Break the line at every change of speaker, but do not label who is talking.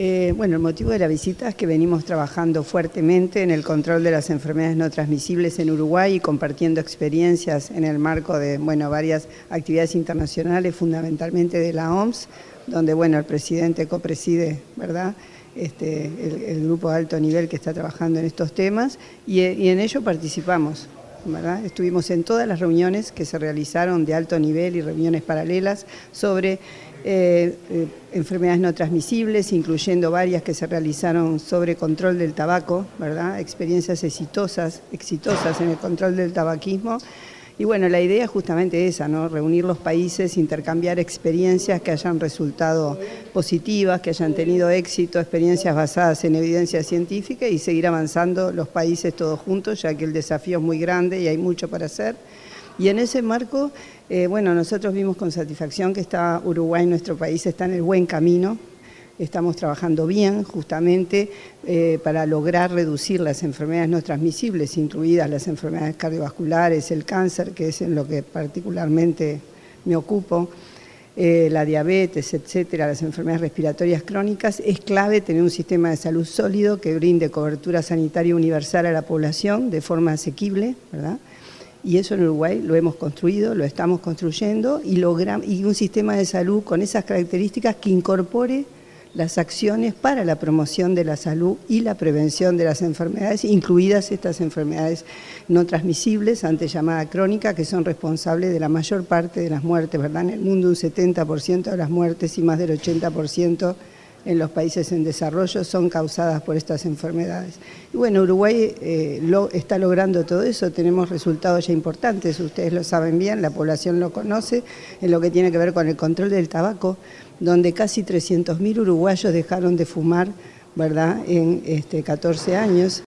Bueno, el motivo de la visita es que venimos trabajando fuertemente en el control de las enfermedades no transmisibles en Uruguay y compartiendo experiencias en el marco de varias actividades internacionales, fundamentalmente de la OMS, donde el presidente copreside, ¿verdad?, el grupo de alto nivel que está trabajando en estos temas y en ello participamos, ¿verdad? Estuvimos en todas las reuniones que se realizaron de alto nivel y reuniones paralelas sobre enfermedades no transmisibles, incluyendo varias que se realizaron sobre control del tabaco, ¿verdad? Experiencias exitosas en el control del tabaquismo. Y la idea es justamente esa, ¿no? Reunir los países, intercambiar experiencias que hayan resultado positivas, que hayan tenido éxito, experiencias basadas en evidencia científica y seguir avanzando los países todos juntos, ya que el desafío es muy grande y hay mucho para hacer. Y en ese marco, nosotros vimos con satisfacción que Uruguay, nuestro país, está en el buen camino. Estamos trabajando bien justamente para lograr reducir las enfermedades no transmisibles, incluidas las enfermedades cardiovasculares, el cáncer, que es en lo que particularmente me ocupo, la diabetes, etcétera, las enfermedades respiratorias crónicas. Es clave tener un sistema de salud sólido que brinde cobertura sanitaria universal a la población de forma asequible, ¿verdad? Y eso en Uruguay lo hemos construido, lo estamos construyendo y un sistema de salud con esas características que incorpore las acciones para la promoción de la salud y la prevención de las enfermedades, incluidas estas enfermedades no transmisibles, antes llamada crónica, que son responsables de la mayor parte de las muertes, ¿verdad? En el mundo un 70% de las muertes y más del 80% en los países en desarrollo son causadas por estas enfermedades. Y Uruguay está logrando todo eso, tenemos resultados ya importantes, ustedes lo saben bien, la población lo conoce, en lo que tiene que ver con el control del tabaco, donde casi 300.000 uruguayos dejaron de fumar, ¿verdad?, en 14 años.